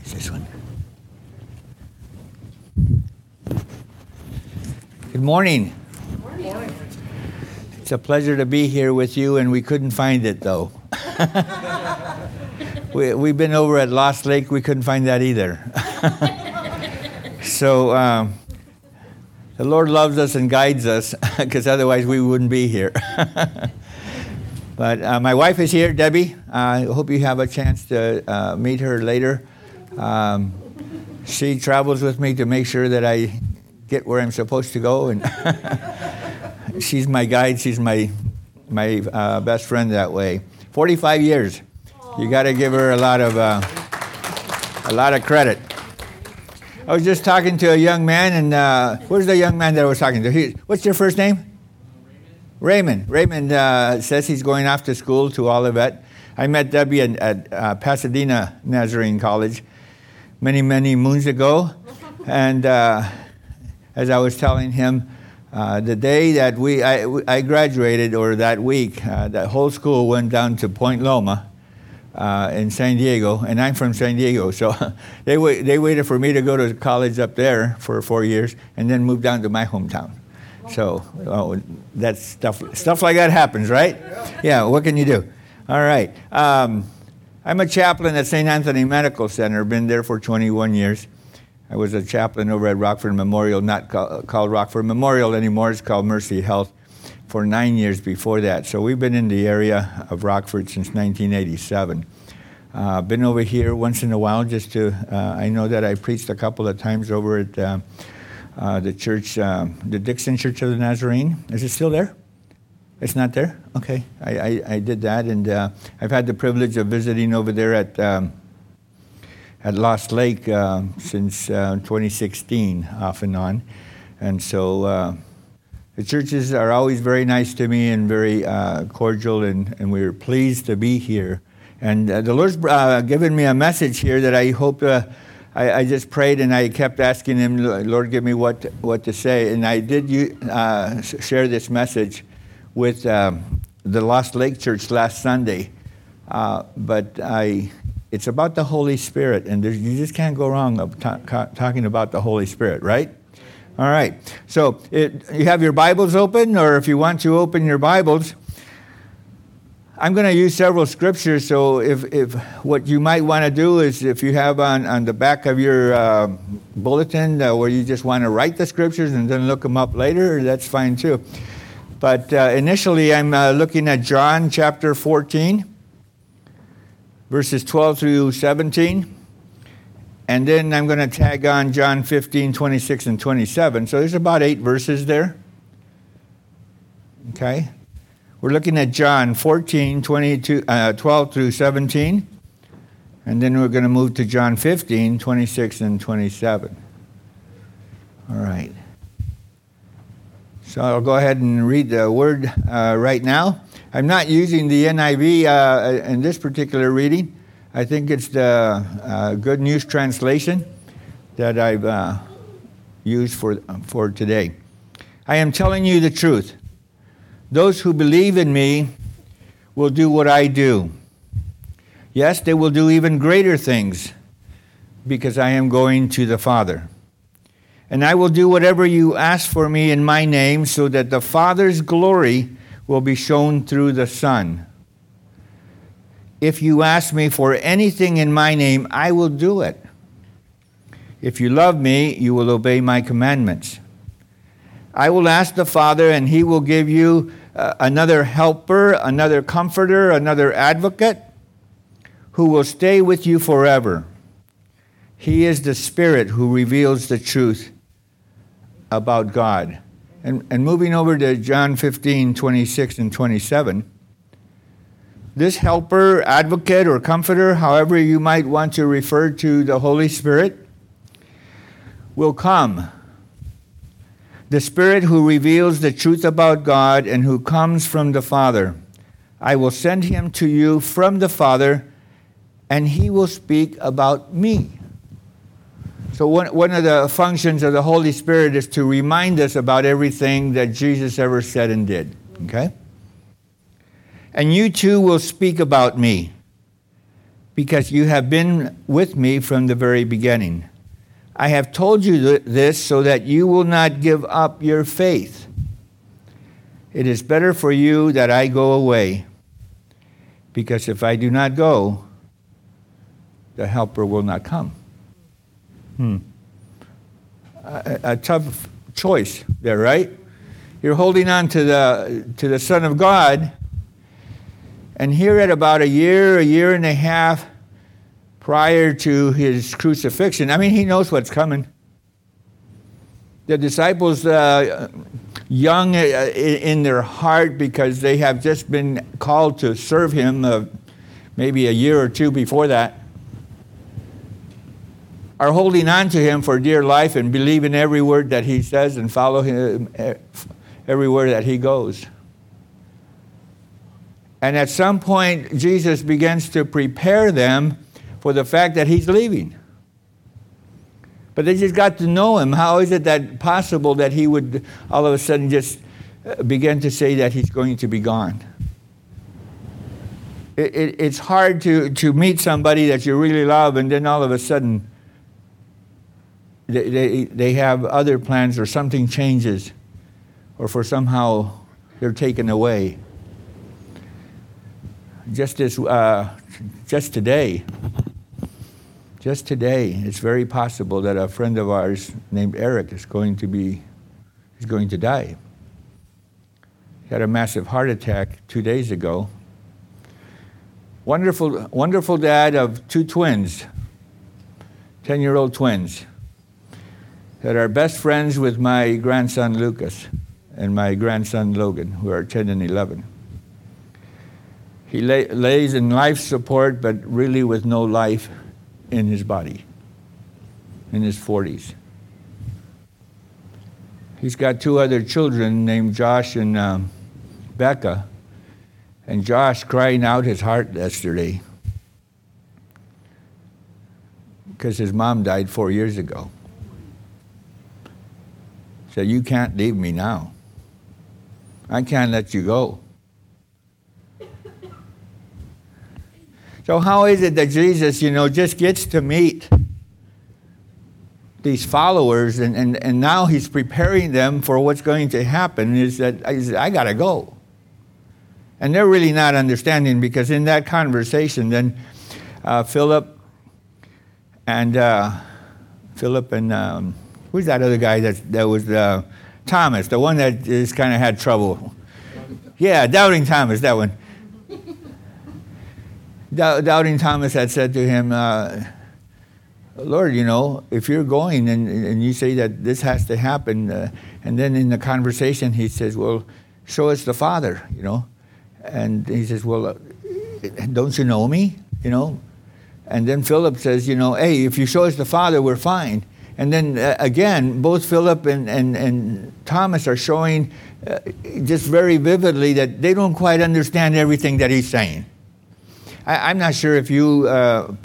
Is this one? Good morning. Good morning. It's a pleasure to be here with you, and we couldn't find it, though. We've been over at Lost Lake. We couldn't find that either. So the Lord loves us and guides us, because otherwise we wouldn't be here. But my wife is here, Debbie. I hope you have a chance to meet her later. She travels with me to make sure that I get where I'm supposed to go, and she's my guide. She's my best friend that way. 45 years. You got to give her a lot of credit. I was just talking to a young man, and where's the young man that I was talking to? What's your first name? Raymond. Raymond says he's going off to school to Olivet. I met Debbie at Pasadena Nazarene College many moons ago, and as I was telling him, the day that I graduated, or that week, that whole school went down to Point Loma in San Diego, and I'm from San Diego, so they waited for me to go to college up there for 4 years, and then move down to my hometown. So that's stuff like that happens, right? Yeah. What can you do? All right. I'm a chaplain at St. Anthony Medical Center. Been there for 21 years. I was a chaplain over at Rockford Memorial, not called Rockford Memorial anymore. It's called Mercy Health, for 9 years before that. So we've been in the area of Rockford since 1987. Been over here once in a while just to, I know that I preached a couple of times over at the church, the Dixon Church of the Nazarene. Is it still there? It's not there? Okay. I did that, and I've had the privilege of visiting over there at Lost Lake since 2016, off and on. And so the churches are always very nice to me and very cordial, and we're pleased to be here. And the Lord's given me a message here that I hope, I just prayed and I kept asking him, Lord, give me what to say. And I did share this message with the Lost Lake Church last Sunday. But it's about the Holy Spirit, and you just can't go wrong talking about the Holy Spirit, right? All right. So you have your Bibles open, or if you want to open your Bibles, I'm going to use several scriptures. So if what you might want to do is, if you have on the back of your bulletin where you just want to write the scriptures and then look them up later, that's fine too. But initially, I'm looking at John chapter 14. Verses 12 through 17. And then I'm going to tag on John 15, 26, and 27. So there's about 8 verses there. Okay. We're looking at John 14, 12 through 17. And then we're going to move to John 15, 26, and 27. All right. So I'll go ahead and read the word right now. I'm not using the NIV in this particular reading. I think it's the Good News Translation that I've used for today. I am telling you the truth. Those who believe in me will do what I do. Yes, they will do even greater things, because I am going to the Father. And I will do whatever you ask for me in my name, so that the Father's glory will be shown through the Son. If you ask me for anything in my name, I will do it. If you love me, you will obey my commandments. I will ask the Father, and he will give you another helper, another comforter, another advocate, who will stay with you forever. He is the Spirit who reveals the truth about God. And moving over to John 15, 26 and 27, this helper, advocate, or comforter, however you might want to refer to the Holy Spirit, will come. The Spirit who reveals the truth about God and who comes from the Father. I will send him to you from the Father, and he will speak about me. So one of the functions of the Holy Spirit is to remind us about everything that Jesus ever said and did. Okay? And you too will speak about me. because you have been with me from the very beginning. I have told you this so that you will not give up your faith. It is better for you that I go away, because if I do not go, the Helper will not come. A tough choice there, right? You're holding on to the Son of God, and here at about a year and a half prior to his crucifixion, I mean, he knows what's coming. The disciples, young in their heart because they have just been called to serve him maybe a year or two before that, are holding on to him for dear life and believe in every word that he says and follow him everywhere that he goes. And at some point, Jesus begins to prepare them for the fact that he's leaving. But they just got to know him. How is it that possible that he would all of a sudden just begin to say that he's going to be gone? It's hard to meet somebody that you really love and then all of a sudden they have other plans or something changes or for somehow they're taken away. Just today, it's very possible that a friend of ours named Eric is going to die. He had a massive heart attack 2 days ago. Wonderful dad of two twins, 10-year-old twins, that are best friends with my grandson Lucas and my grandson Logan, who are 10 and 11. He lays in life support, but really with no life in his body, in his 40s. He's got two other children named Josh and Becca, and Josh crying out his heart yesterday because his mom died 4 years ago. Said, "You can't leave me now. I can't let you go." So how is it that Jesus, just gets to meet these followers and now he's preparing them for what's going to happen is that I got to go. And they're really not understanding because in that conversation then Philip and who's that other guy that was Thomas, the one that just kind of had trouble. Yeah, Doubting Thomas, that one. Doubting Thomas had said to him, Lord, if you're going and you say that this has to happen, and then in the conversation he says, well, show us the Father, And he says, well, don't you know me, And then Philip says, hey, if you show us the Father, we're fine. And then again, both Philip and Thomas are showing just very vividly that they don't quite understand everything that he's saying. I'm not sure if you are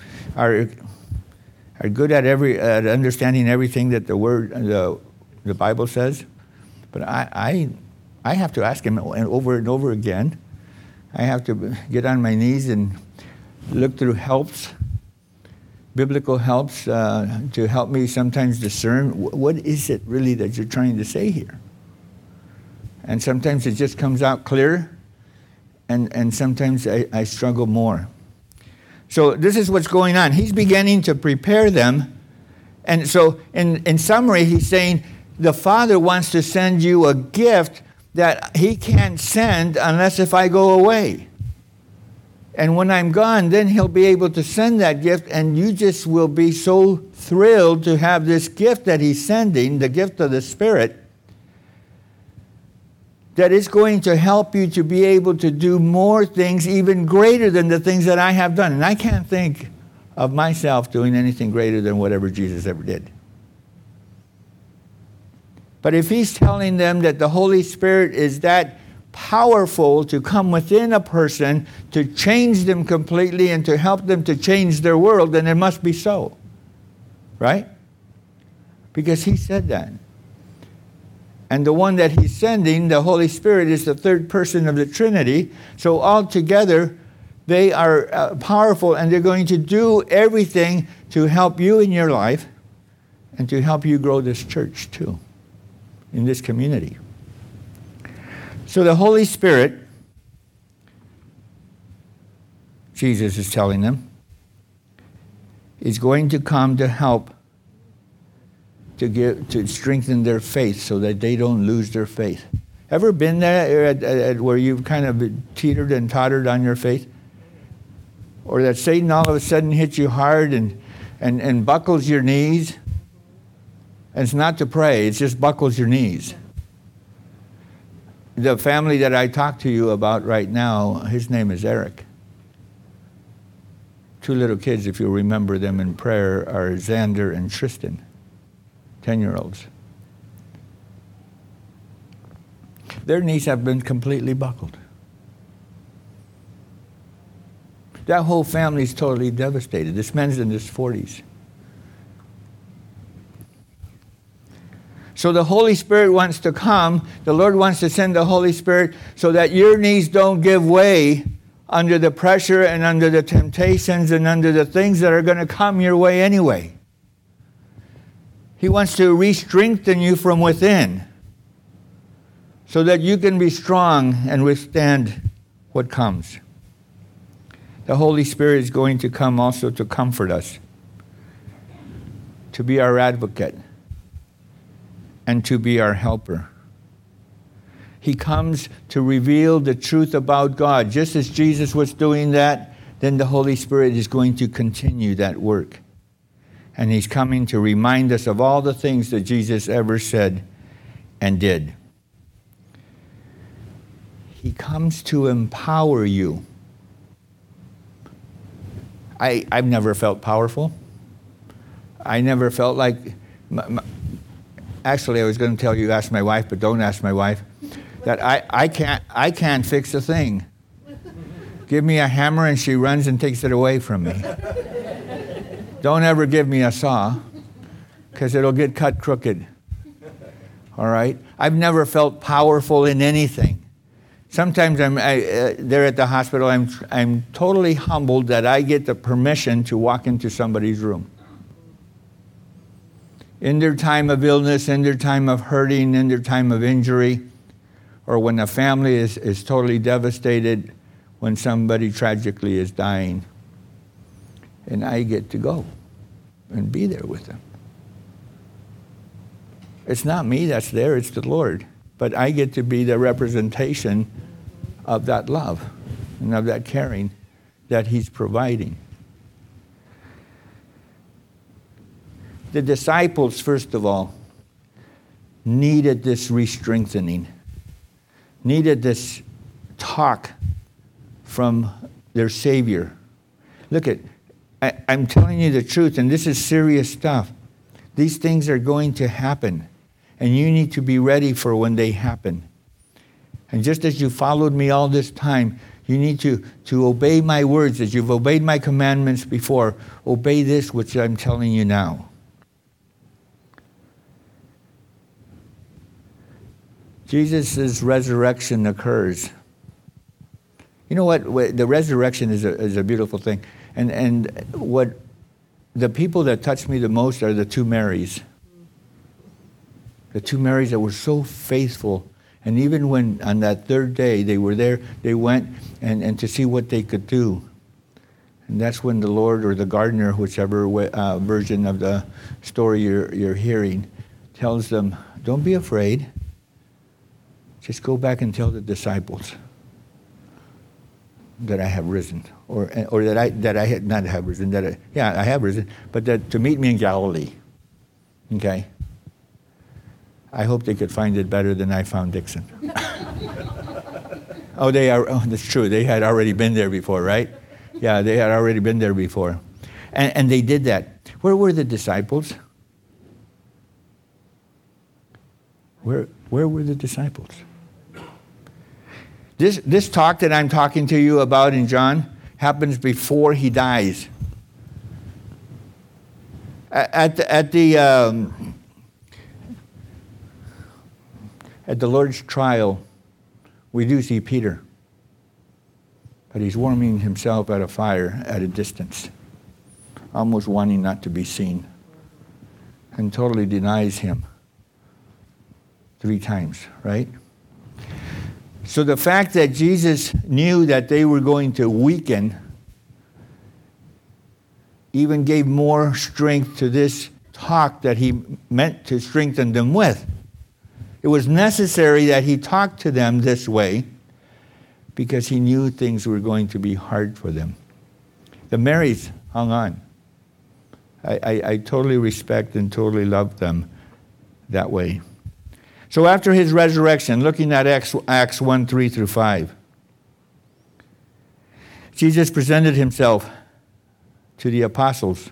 good at understanding everything that the Bible says, but I have to ask him over and over again. I have to get on my knees and look through biblical helps to help me sometimes discern what is it really that you're trying to say here. And sometimes it just comes out clear. And sometimes I struggle more. So this is what's going on. He's beginning to prepare them. And so in summary, he's saying the Father wants to send you a gift that he can't send unless if I go away. And when I'm gone, then he'll be able to send that gift, and you just will be so thrilled to have this gift that he's sending, the gift of the Spirit, that is going to help you to be able to do more things even greater than the things that I have done. And I can't think of myself doing anything greater than whatever Jesus ever did. But if he's telling them that the Holy Spirit is that powerful to come within a person to change them completely and to help them to change their world, then it must be so. Right? Because he said that. And the one that he's sending, the Holy Spirit, is the third person of the Trinity. So altogether, They are powerful, and they're going to do everything to help you in your life and to help you grow this church too, in this community. So the Holy Spirit, Jesus is telling them, is going to come to help to strengthen their faith so that they don't lose their faith. Ever been there at where you've kind of teetered and tottered on your faith? Or that Satan all of a sudden hits you hard and buckles your knees? And it's not to pray, it just buckles your knees. The family that I talk to you about right now, his name is Eric. 2 little kids, if you remember them in prayer, are Xander and Tristan, 10-year-olds. Their knees have been completely buckled. That whole family is totally devastated. This man's in his 40s. So the Holy Spirit wants to come. The Lord wants to send the Holy Spirit so that your knees don't give way under the pressure and under the temptations and under the things that are going to come your way anyway. He wants to re-strengthen you from within so that you can be strong and withstand what comes. The Holy Spirit is going to come also to comfort us, to be our advocate, and to be our helper. He comes to reveal the truth about God. Just as Jesus was doing that, then the Holy Spirit is going to continue that work. And he's coming to remind us of all the things that Jesus ever said and did. He comes to empower you. I've never felt powerful. I never felt like... Actually, I was going to tell you, ask my wife, but don't ask my wife, that I can't fix a thing. Give me a hammer and she runs and takes it away from me. Don't ever give me a saw, because it'll get cut crooked. All right? I've never felt powerful in anything. Sometimes I'm there at the hospital, I'm totally humbled that I get the permission to walk into somebody's room. In their time of illness, in their time of hurting, in their time of injury, or when a family is totally devastated, when somebody tragically is dying. And I get to go and be there with them. It's not me that's there, it's the Lord. But I get to be the representation of that love and of that caring that he's providing. The disciples, first of all, needed this re-strengthening, needed this talk from their Savior. Look, I'm telling you the truth, and this is serious stuff. These things are going to happen, and you need to be ready for when they happen. And just as you followed me all this time, you need to obey my words. As you've obeyed my commandments before, obey this which I'm telling you now. Jesus' resurrection occurs. You know what? The resurrection is a beautiful thing. And what the people that touched me the most are the 2 Marys. The 2 Marys that were so faithful. And even when on that 3rd day they were there, they went and to see what they could do. And that's when the Lord or the gardener, whichever version of the story you're hearing, tells them, don't be afraid. Just go back and tell the disciples that I have risen, or that I had not have risen. I have risen, but that to meet me in Galilee. Okay. I hope they could find it better than I found Dixon. Oh, that's true. They had already been there before, right? Yeah, they had already been there before, and they did that. Where were the disciples? Where were the disciples? This talk that I'm talking to you about in John happens before he dies. At the Lord's trial, we do see Peter. but he's warming himself at a fire at a distance, almost wanting not to be seen, and totally denies him 3 times, right? So the fact that Jesus knew that they were going to weaken even gave more strength to this talk that he meant to strengthen them with. It was necessary that he talked to them this way because he knew things were going to be hard for them. The Marys hung on. I totally respect and totally love them that way. So after his resurrection, looking at Acts 1, 3 through 5, Jesus presented himself to the apostles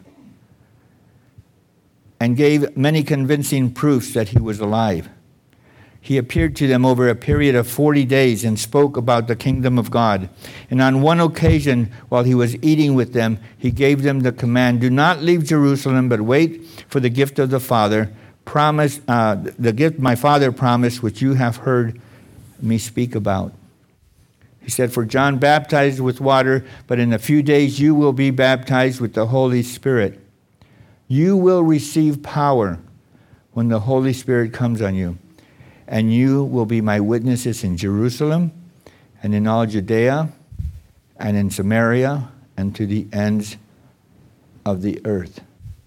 and gave many convincing proofs that he was alive. He appeared to them over a period of 40 days and spoke about the kingdom of God. And on one occasion, while he was eating with them, he gave them the command, "Do not leave Jerusalem, but wait for the gift of the Father, the gift my Father promised, which you have heard me speak about." He said, "For John baptized with water, but in a few days you will be baptized with the Holy Spirit. You will receive power when the Holy Spirit comes on you. And you will be my witnesses in Jerusalem and in all Judea and in Samaria and to the ends of the earth."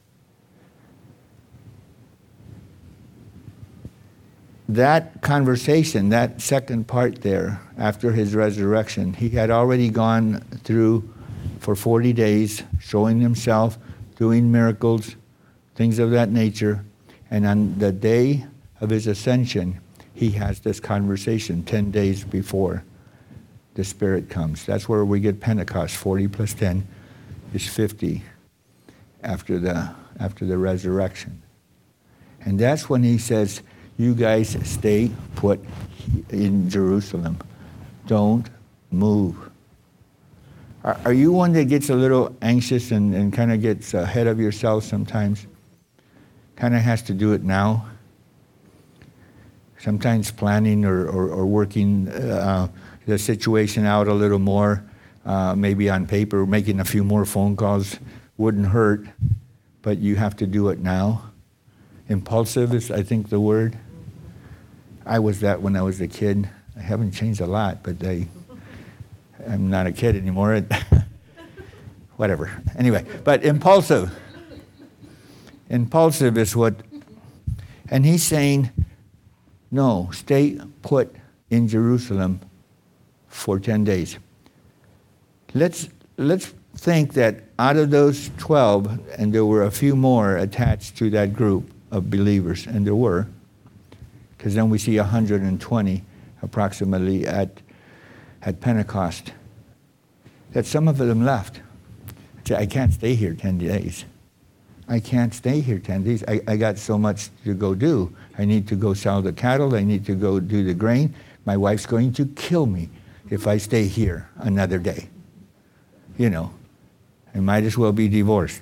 That conversation, that second part there, after his resurrection, he had already gone through for 40 days, showing himself, doing miracles, things of that nature. And on the day of his ascension, he has this conversation 10 days before the Spirit comes. That's where we get Pentecost. 40 plus 10 is 50 after the resurrection. And that's when he says, "You guys stay put in Jerusalem. Don't move." Are you one that gets a little anxious and kind of gets ahead of yourself sometimes? Kind of has to do it now? Sometimes planning or working the situation out a little more, maybe on paper, making a few more phone calls wouldn't hurt, but you have to do it now. Impulsive is, I think, the word. I was that when I was a kid. I haven't changed a lot, but I'm not a kid anymore. Whatever. Anyway, but impulsive. Impulsive is what, and he's saying, no, stay put in Jerusalem for 10 days. Let's think that out of those 12, and there were a few more attached to that group of believers, and there were, because then we see 120 approximately at Pentecost, that some of them left. Say, "I can't stay here 10 days. I can't stay here 10 days. I got so much to go do. I need to go sell the cattle. I need to go do the grain. My wife's going to kill me if I stay here another day. You know, I might as well be divorced."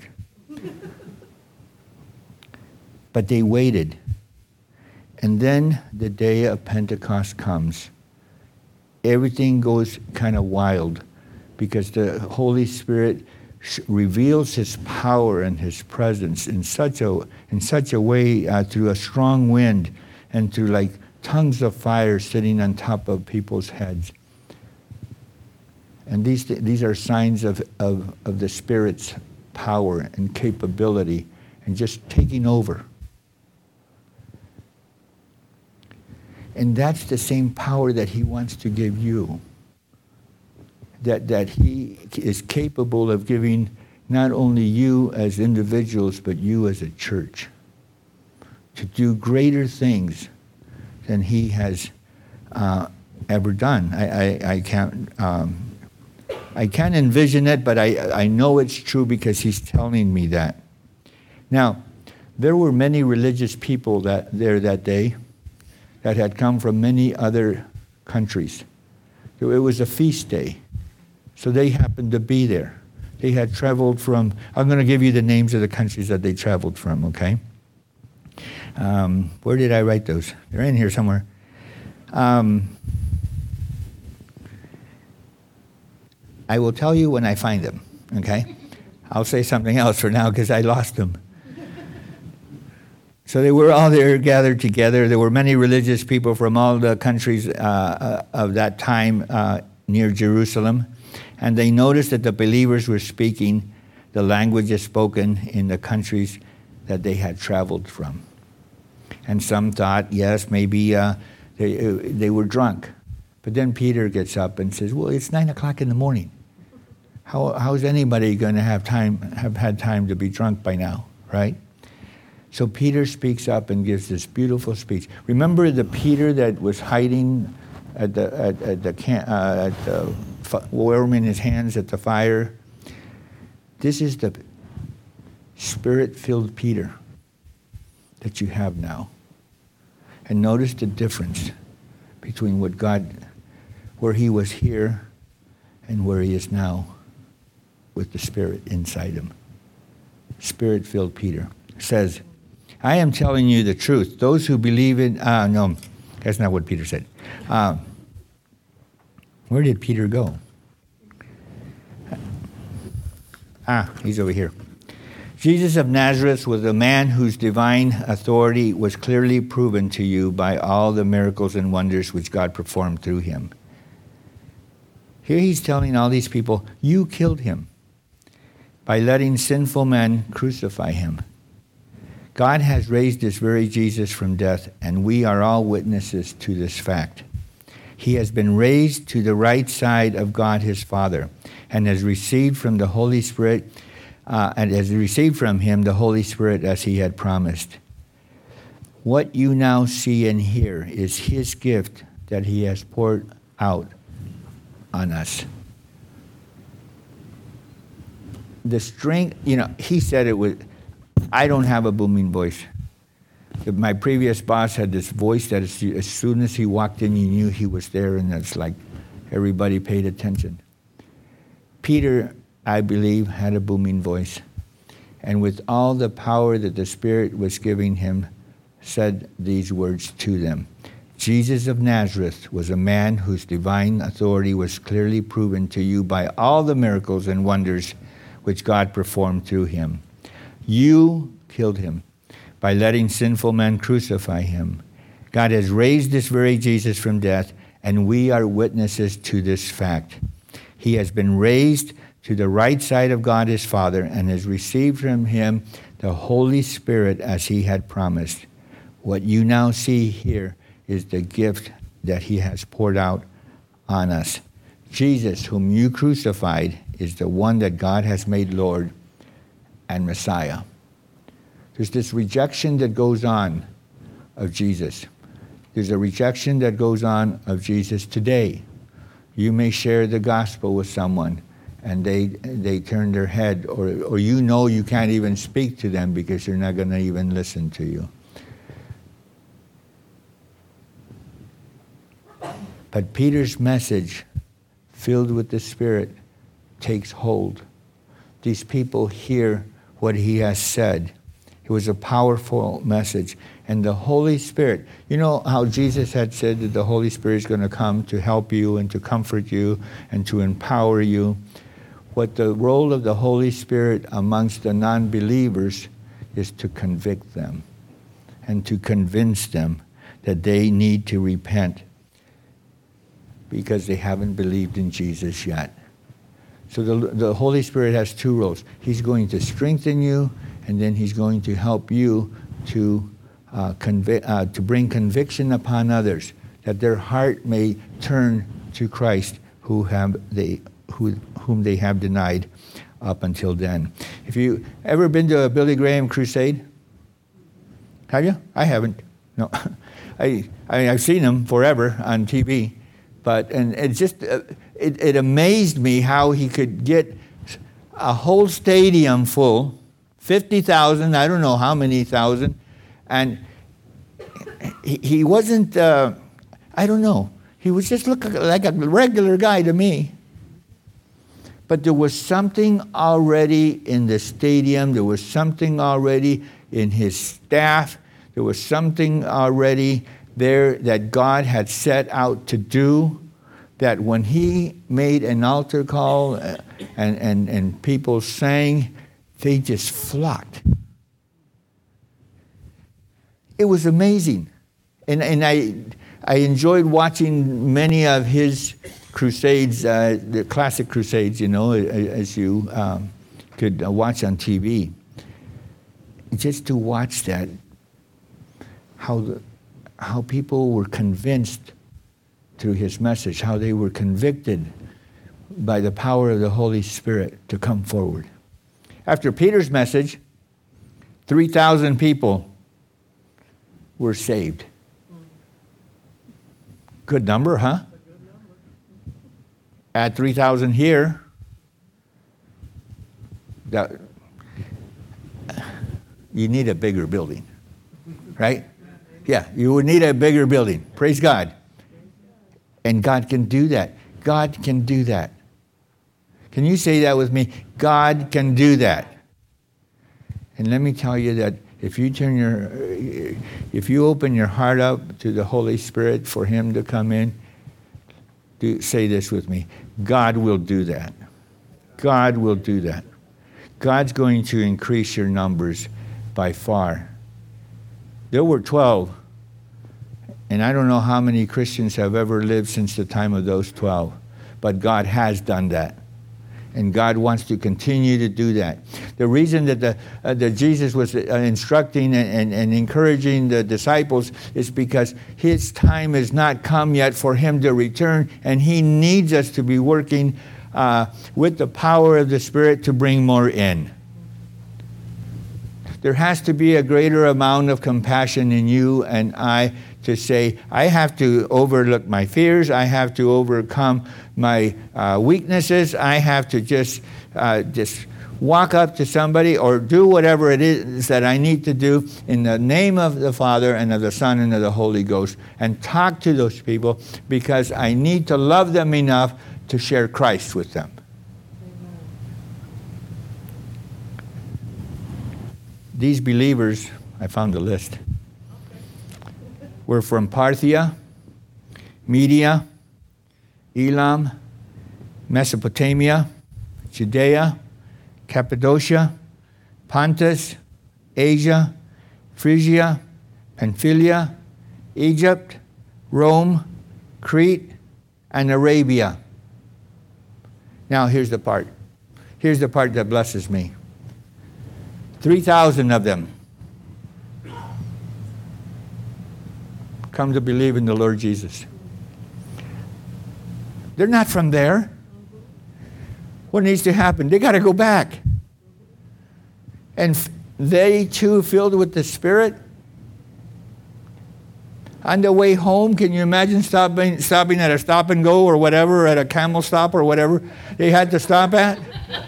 But they waited. And then the day of Pentecost comes. Everything goes kind of wild because the Holy Spirit reveals his power and his presence in such a way through a strong wind and through like tongues of fire sitting on top of people's heads. And these are signs of the Spirit's power and capability and just taking over. And that's the same power that he wants to give you. That he is capable of giving not only you as individuals, but you as a church. To do greater things than he has ever done. I can't envision it, but I know it's true because he's telling me that. Now, there were many religious people that day that had come from many other countries. So it was a feast day. So they happened to be there. They had traveled from, I'm going to give you the names of the countries that they traveled from, okay? Where did I write those? They're in here somewhere. I will tell you when I find them, okay? I'll say something else for now because I lost them. So they were all there gathered together. There were many religious people from all the countries of that time near Jerusalem. And they noticed that the believers were speaking the languages spoken in the countries that they had traveled from. And some thought, yes, maybe they were drunk. But then Peter gets up and says, well, it's 9 o'clock in the morning. How is anybody going to have had time to be drunk by now, right? So Peter speaks up and gives this beautiful speech. Remember the Peter that was hiding warming his hands at the fire? This is the Spirit-filled Peter that you have now. And notice the difference between where he was here and where he is now with the Spirit inside him. Spirit-filled Peter says, I am telling you the truth. Those who believe in... no, that's not what Peter said. Where did Peter go? He's over here. Jesus of Nazareth was a man whose divine authority was clearly proven to you by all the miracles and wonders which God performed through him. Here he's telling all these people, you killed him by letting sinful men crucify him. God has raised this very Jesus from death, and we are all witnesses to this fact. He has been raised to the right side of God his Father, and has received from the Holy Spirit, and has received from him the Holy Spirit as he had promised. What you now see and hear is his gift that he has poured out on us. The strength, he said it was, I don't have a booming voice. My previous boss had this voice that as soon as he walked in, you knew he was there, and it's like everybody paid attention. Peter, I believe, had a booming voice, and with all the power that the Spirit was giving him, said these words to them. Jesus of Nazareth was a man whose divine authority was clearly proven to you by all the miracles and wonders which God performed through him. You killed him by letting sinful men crucify him. God has raised this very Jesus from death, and we are witnesses to this fact. He has been raised to the right side of God his Father, and has received from him the Holy Spirit as he had promised. What you now see here is the gift that he has poured out on us. Jesus, whom you crucified, is the one that God has made Lord and Messiah. There's this rejection that goes on of Jesus. There's a rejection that goes on of Jesus today. You may share the gospel with someone and they turn their head, or you can't even speak to them because they're not going to even listen to you. But Peter's message, filled with the Spirit, takes hold. These people hear what he has said. It was a powerful message. And the Holy Spirit, you know how Jesus had said that the Holy Spirit is going to come to help you and to comfort you and to empower you. What the role of the Holy Spirit amongst the non-believers is to convict them and to convince them that they need to repent because they haven't believed in Jesus yet. So the Holy Spirit has two roles. He's going to strengthen you, and then he's going to help you to bring conviction upon others, that their heart may turn to Christ, whom they have denied up until then. If you ever been to a Billy Graham crusade? Have you? I haven't. No. I've seen him forever on TV. And it just, it amazed me how he could get a whole stadium full, 50,000, I don't know how many thousand, and he wasn't, I don't know, he was just looking like a regular guy to me. But there was something already in the stadium, there was something already in his staff, there was something already there that God had set out to do that when he made an altar call and people sang, they just flocked. It was amazing. And I enjoyed watching many of his crusades, the classic crusades, as you could watch on TV. Just to watch that, how people were convinced through his message, how they were convicted by the power of the Holy Spirit to come forward. After Peter's message, 3,000 people were saved. Good number, huh? Add 3,000 here. You need a bigger building, right? Yeah, you would need a bigger building. Praise God. And God can do that. God can do that. Can you say that with me? God can do that. And let me tell you that if you open your heart up to the Holy Spirit for Him to come in, say this with me. God will do that. God will do that. God's going to increase your numbers by far. There were 12. And I don't know how many Christians have ever lived since the time of those 12. But God has done that. And God wants to continue to do that. The reason that Jesus was instructing and encouraging the disciples is because His time has not come yet for Him to return. And He needs us to be working with the power of the Spirit to bring more in. There has to be a greater amount of compassion in you and I to say, I have to overlook my fears. I have to overcome my weaknesses. I have to just walk up to somebody or do whatever it is that I need to do in the name of the Father and of the Son and of the Holy Ghost and talk to those people because I need to love them enough to share Christ with them. These believers, I found a list, were from Parthia, Media, Elam, Mesopotamia, Judea, Cappadocia, Pontus, Asia, Phrygia, Pamphylia, Egypt, Rome, Crete, and Arabia. Now here's the part. Here's the part that blesses me. 3,000 of them come to believe in the Lord Jesus. They're not from there. What needs to happen? They got to go back. And they too, filled with the Spirit, on the way home, can you imagine stopping at a stop and go or whatever, at a camel stop or whatever they had to stop at?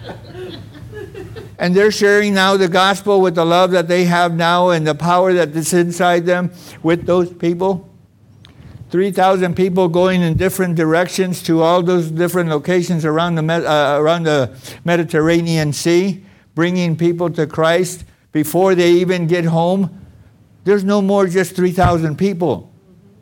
And they're sharing now the gospel with the love that they have now and the power that is inside them with those people. 3,000 people going in different directions to all those different locations around the Mediterranean Sea, bringing people to Christ before they even get home. There's no more just 3,000 people.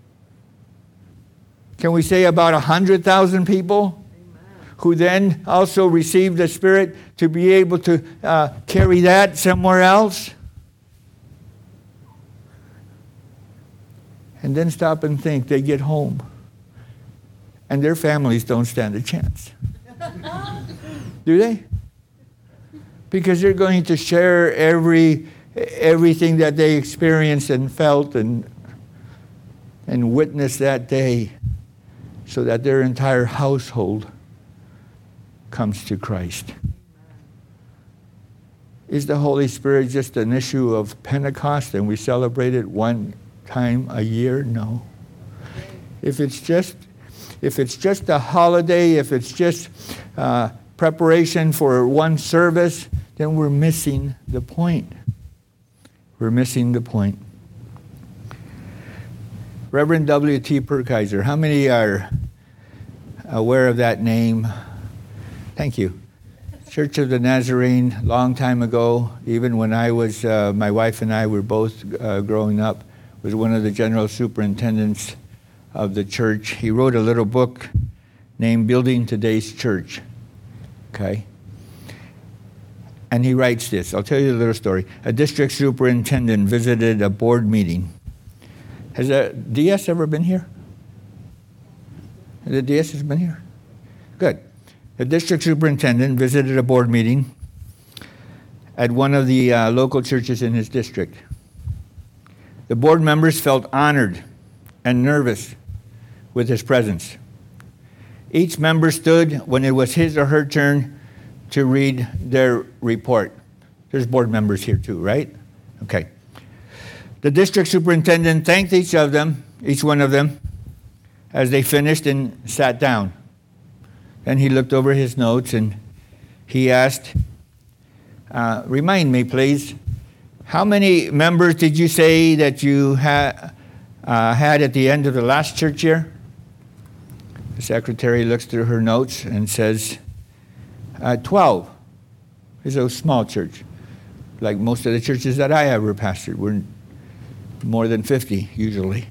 Can we say about 100,000 people? Who then also received the Spirit to be able to carry that somewhere else? And then stop and think, they get home. And their families don't stand a chance. Do they? Because they're going to share everything that they experienced and felt and witnessed that day so that their entire household comes to Christ. Is the Holy Spirit just an issue of Pentecost and we celebrate it one time a year? No. If it's just a holiday, if it's just preparation for one service, then we're missing the point. We're missing the point. Reverend W.T. Purkiser, how many are aware of that name? Thank you. Church of the Nazarene, long time ago, even when I was, my wife and I were both growing up, was one of the general superintendents of the church. He wrote a little book named Building Today's Church. Okay? And he writes this. I'll tell you a little story. A district superintendent visited a board meeting. Has a DS ever been here? The DS has been here? Good. The district superintendent visited a board meeting at one of the local churches in his district. The board members felt honored and nervous with his presence. Each member stood when it was his or her turn to read their report. There's board members here too, right? Okay. The district superintendent thanked each one of them, as they finished and sat down. Then he looked over his notes and he asked, remind me, please, how many members did you say that you had at the end of the last church year? The secretary looks through her notes and says, 12. It's a small church. Like most of the churches that I ever pastored, we're more than 50 usually.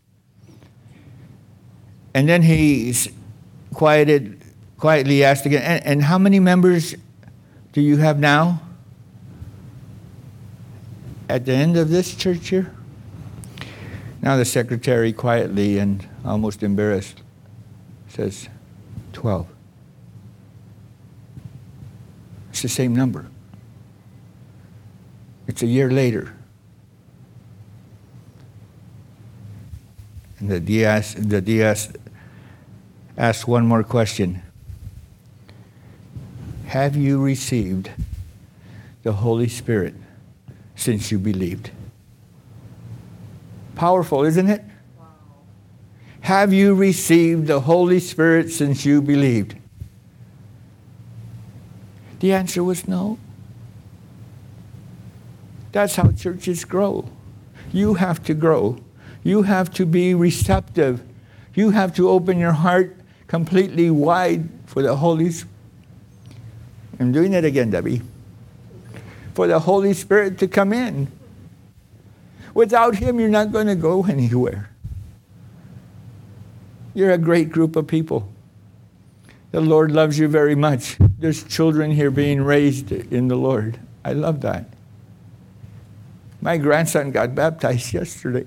And then he quietly asked again, and how many members do you have now at the end of this church year? Now the secretary quietly and almost embarrassed says, 12. It's the same number. It's a year later. And the DS asked one more question. Have you received the Holy Spirit since you believed? Powerful, isn't it? Wow. Have you received the Holy Spirit since you believed? The answer was no. That's how churches grow. You have to grow. You have to be receptive. You have to open your heart completely wide for the Holy Spirit. I'm doing it again, Debbie. For the Holy Spirit to come in. Without Him, you're not going to go anywhere. You're a great group of people. The Lord loves you very much. There's children here being raised in the Lord. I love that. My grandson got baptized yesterday.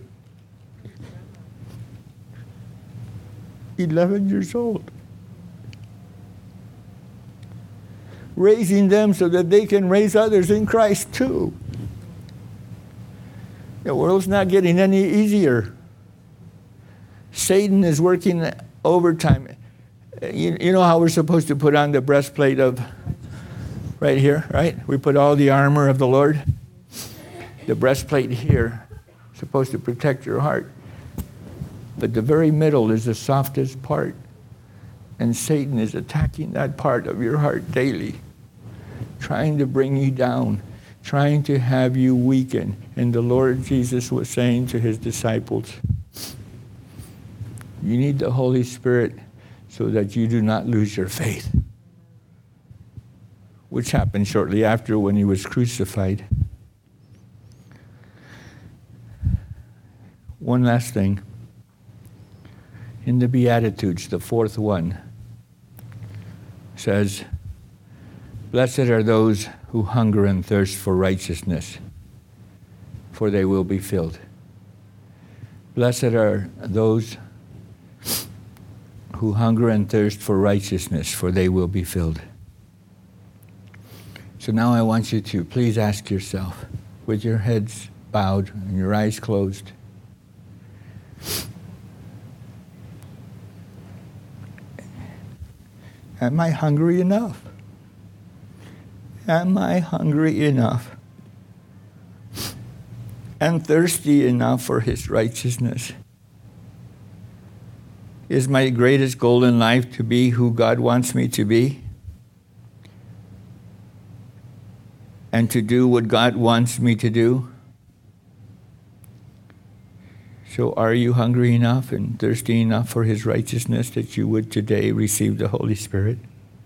11 years old. Raising them so that they can raise others in Christ too. The world's not getting any easier. Satan is working overtime. You know how we're supposed to put on the breastplate of, right here, right? We put all the armor of the Lord. The breastplate here is supposed to protect your heart. But the very middle is the softest part. And Satan is attacking that part of your heart daily, trying to bring you down, trying to have you weaken. And the Lord Jesus was saying to his disciples, you need the Holy Spirit so that you do not lose your faith. Which happened shortly after when he was crucified. One last thing. In the Beatitudes, the fourth one says, blessed are those who hunger and thirst for righteousness, for they will be filled. Blessed are those who hunger and thirst for righteousness, for they will be filled. So now I want you to please ask yourself, with your heads bowed and your eyes closed, am I hungry enough? Am I hungry enough and thirsty enough for His righteousness? Is my greatest goal in life to be who God wants me to be? And to do what God wants me to do? So are you hungry enough and thirsty enough for His righteousness that you would today receive the Holy Spirit?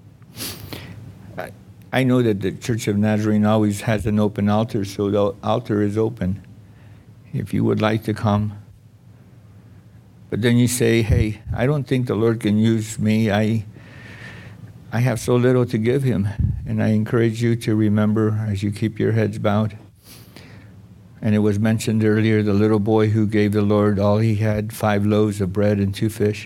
I know that the Church of Nazarene always has an open altar, so the altar is open. If you would like to come But then you say, hey, I don't think the Lord can use me. I have so little to give him. And I encourage you to remember as you keep your heads bowed. And it was mentioned earlier, the little boy who gave the Lord all he had, 5 loaves of bread and 2 fish.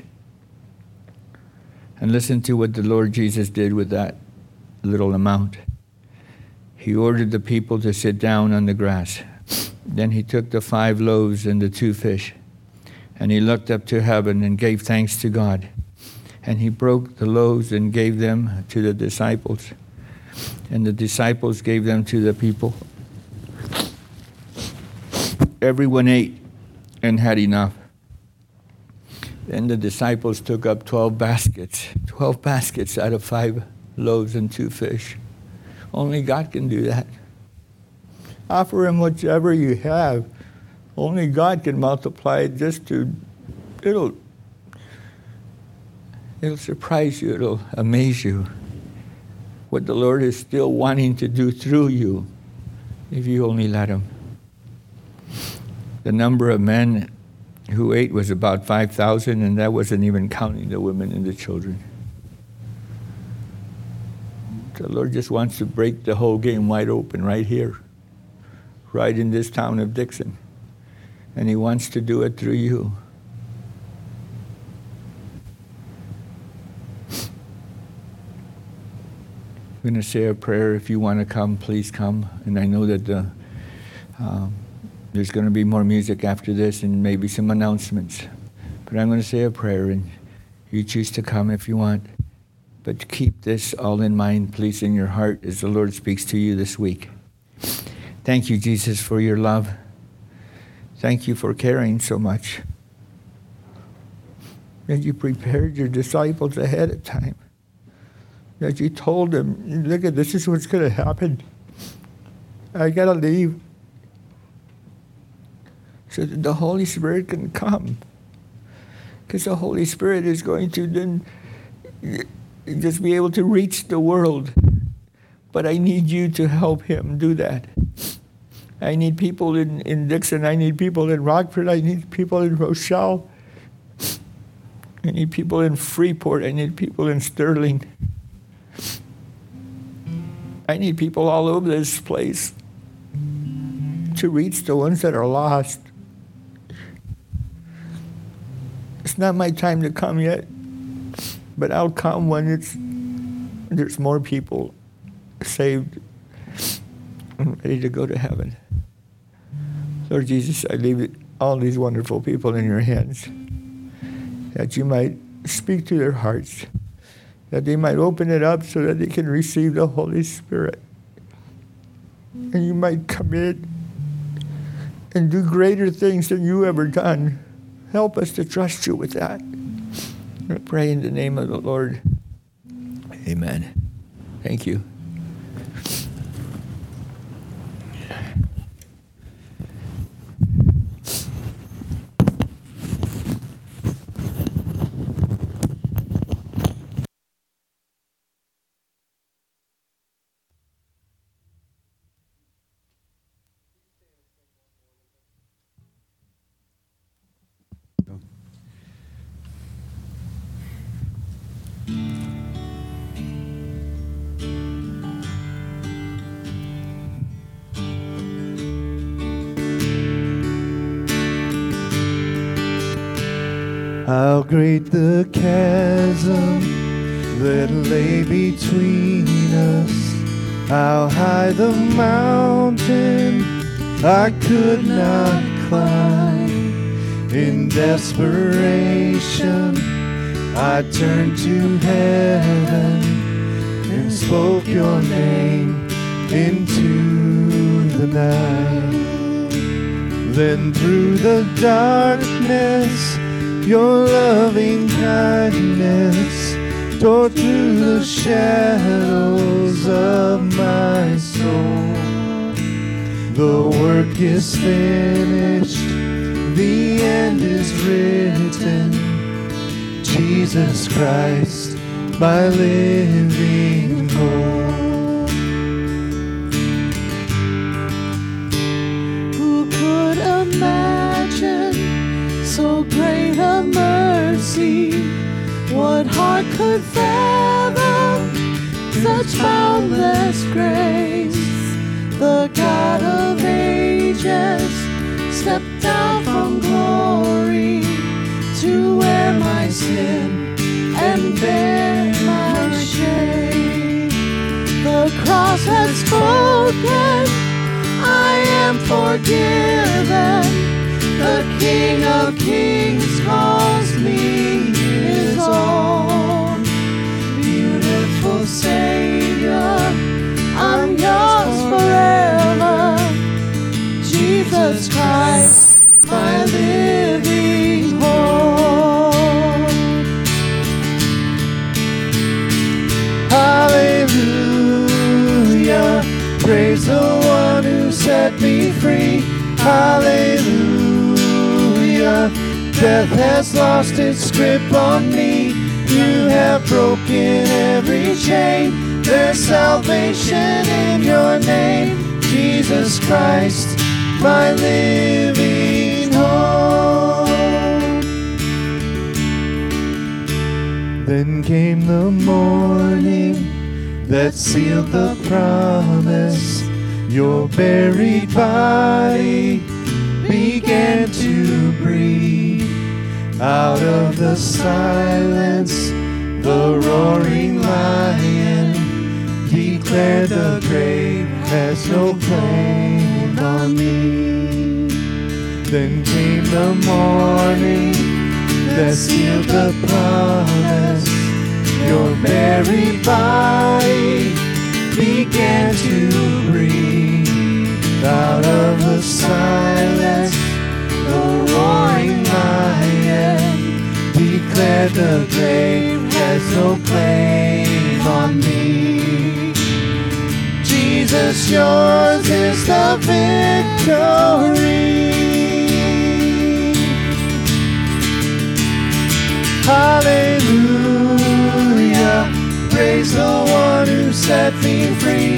And listen to what the Lord Jesus did with that little amount. He ordered the people to sit down on the grass. Then he took the 5 loaves and the 2 fish. And he looked up to heaven and gave thanks to God. And he broke the loaves and gave them to the disciples. And the disciples gave them to the people. Everyone ate and had enough. Then the disciples took up 12 baskets out of 5 loaves and 2 fish. Only God can do that. Offer him whatever you have. Only God can multiply it it'll surprise you, it'll amaze you. What the Lord is still wanting to do through you, if you only let him. The number of men who ate was about 5,000, and that wasn't even counting the women and the children. The Lord just wants to break the whole game wide open right here, right in this town of Dixon. And he wants to do it through you. I'm going to say a prayer. If you want to come, please come. And I know that there's going to be more music after this and maybe some announcements. But I'm going to say a prayer, and you choose to come if you want. But keep this all in mind, please, in your heart as the Lord speaks to you this week. Thank you, Jesus, for your love. Thank you for caring so much. That you prepared your disciples ahead of time. That you told them, look at this is what's going to happen. I got to leave. So that the Holy Spirit can come. Because the Holy Spirit is going to then just be able to reach the world. But I need you to help him do that. I need people in Dixon. I need people in Rockford. I need people in Rochelle. I need people in Freeport. I need people in Sterling. I need people all over this place to reach the ones that are lost. It's not my time to come yet, but I'll come when there's more people saved and ready to go to heaven. Lord Jesus, I leave all these wonderful people in your hands, that you might speak to their hearts, that they might open it up so that they can receive the Holy Spirit. And you might come in and do greater things than you ever done. Help us to trust you with that. I pray in the name of the Lord. Amen. Thank you. How great the chasm that lay between us, how high the mountain I could not climb. In desperation, I turned to heaven and spoke your name into the night. Then through the darkness, your loving kindness tore through the shadows of my soul. The work is finished, the end is written. Jesus Christ, my living hope. Who could imagine so great a see what heart could fathom such boundless grace. The God of ages stepped down from glory to wear my sin and bear my shame. The cross has spoken, I am forgiven. The King of Kings calls me his own. Beautiful Savior, I'm yours forever. Jesus Christ, my living hope. Hallelujah, praise the one who set me free. Hallelujah, death has lost its grip on me. You have broken every chain. There's salvation in your name, Jesus Christ, my living hope. Then came the morning that sealed the promise. Your buried body began to breathe. Out of the silence, the roaring lion declared the grave has no claim on me. Then came the morning that sealed the promise. Your buried body began to breathe. Out of the silence, the roaring lion declared the grave has no claim on me. Jesus, yours is the victory. Hallelujah, praise the one who set me free.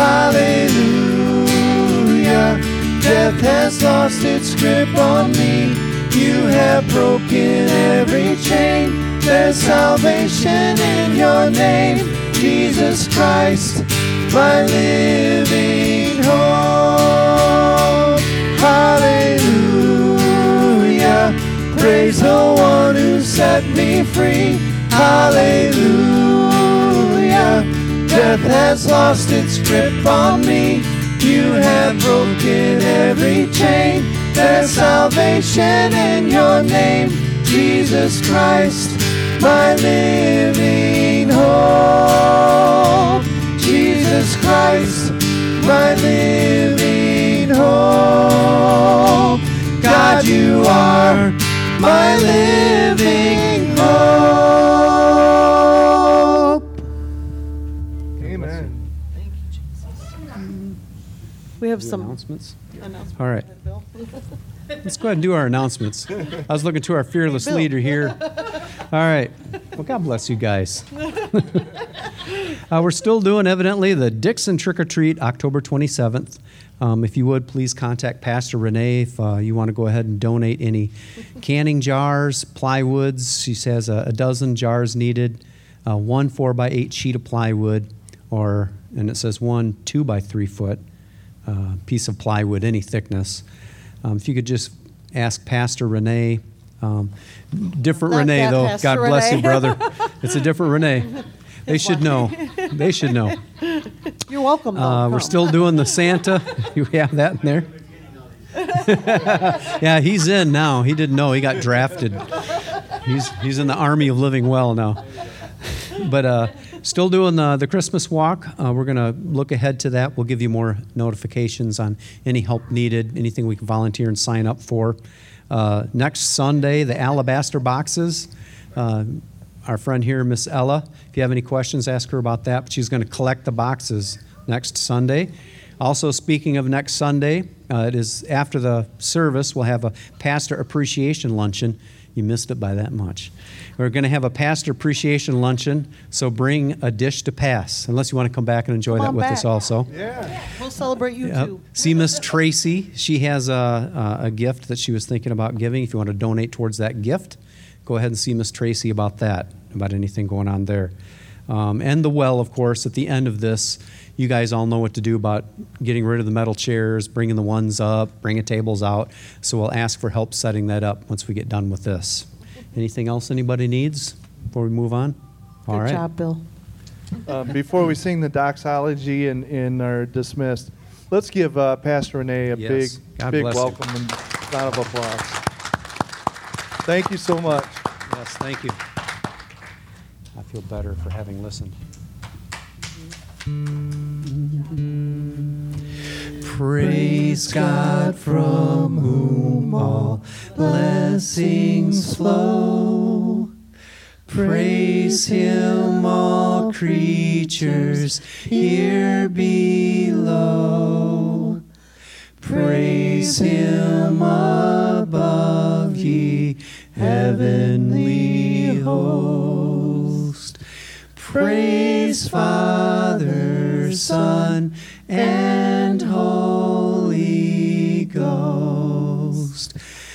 Hallelujah, death has lost its grip on me. You have broken every chain. There's salvation in your name, Jesus Christ, my living hope. Hallelujah, praise the one who set me free. Hallelujah, death has lost its grip on me. You have broken every chain. There's salvation in your name, Jesus Christ, my living hope. Jesus Christ, my living hope. God, you are my living hope. Amen. Thank you, Jesus. We have some announcements. announcements. All right. Let's go ahead and do our announcements. I was looking to our fearless leader here. All right. Well, God bless you guys. We're still doing, evidently, the Dixon Trick or Treat, October 27th. If you would, please contact Pastor Renee if you want to go ahead and donate any canning jars, plywoods. She says a dozen jars needed, 1 4x8 sheet of plywood, and it says 1 2x3 foot piece of plywood, any thickness. If you could just ask Pastor Renee. Different Not Renee, that though. Pastor God bless you, Renee. brother. It's a different Renee. They should know. They should know. You're welcome, though. We're still doing the Santa. You have that in there? Yeah, he's in now. He didn't know. He got drafted. He's in the army of living well now. But still doing the Christmas walk. We're going to look ahead to that. We'll give you more notifications on any help needed, anything we can volunteer and sign up for. Next Sunday, the alabaster boxes. Our friend here, Miss Ella, if you have any questions, ask her about that. But she's going to collect the boxes next Sunday. Also, speaking of next Sunday, it is after the service, we'll have a pastor appreciation luncheon. You missed it by that much. We're going to have a pastor appreciation luncheon, so bring a dish to pass, unless you want to come back and enjoy that with us also. Yeah. We'll celebrate you, too. See Miss Tracy. She has a gift that she was thinking about giving. If you want to donate towards that gift, go ahead and see Miss Tracy about that, about anything going on there. And the well, of course, at the end of this, you guys all know what to do about getting rid of the metal chairs, bringing the ones up, bringing tables out. So we'll ask for help setting that up once we get done with this. Anything else anybody needs before we move on? All right. Good job, Bill. Before we sing the doxology and are dismissed, let's give Pastor Renee a Yes. God big bless you. welcome and round of applause. Thank you so much. Yes, thank you. I feel better for having listened. Praise God from whom all blessings flow. Praise Him, all creatures here below. Praise Him above, ye heavenly host. Praise Father, Son, and Holy Ghost.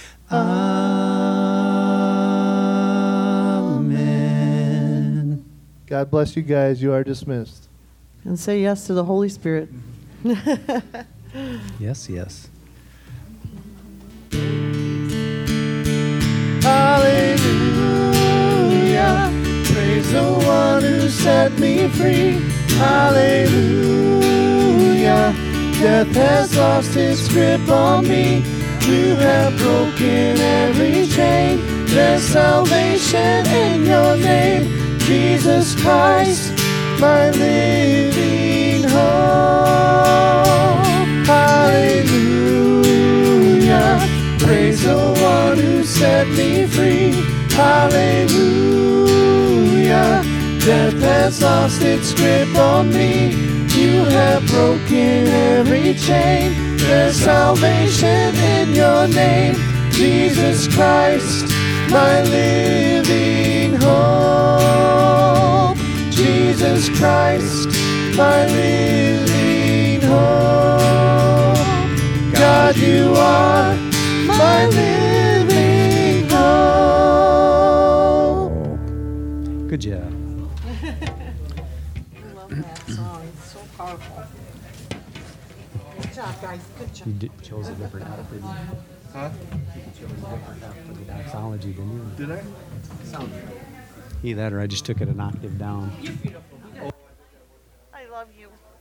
Amen. God bless you guys. You are dismissed. And say yes to the Holy Spirit. Yes, yes. Hallelujah. Praise the one who set me free. Hallelujah. Death has lost its grip on me. You have broken every chain. There's salvation in your name, Jesus Christ, my living hope. Hallelujah. Praise the one who set me free. Hallelujah. Death has lost its grip on me. You have broken every chain. There's salvation in your name, Jesus Christ, my living hope. Jesus Christ, my living hope. God, you are my living hope. Good job. I love that song. It's so powerful. Good job, guys. Good job. You chose a different app, didn't you? Huh? You chose a different app for the doxology, didn't you? Did I? Either that or I just took it an octave down. I love you.